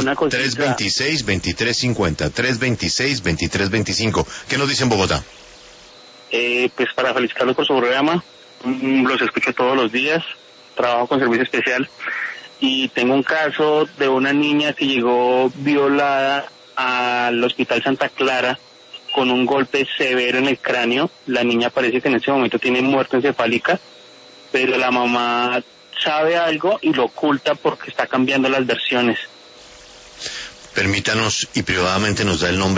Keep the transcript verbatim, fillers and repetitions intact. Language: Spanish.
una cosita. tres veintiséis, veintitrés cincuenta, tres veintiséis, veintitrés veinticinco. ¿Qué nos dice en Bogotá? Eh, pues para felicitarlos por su programa, mm, los escucho todos los días, trabajo con servicio especial y tengo un caso de una niña que llegó violada al Hospital Santa Clara con un golpe severo en el cráneo. La niña parece que en ese momento tiene muerte encefálica, pero la mamá sabe algo y lo oculta porque está cambiando las versiones. Permítanos y privadamente nos da el nombre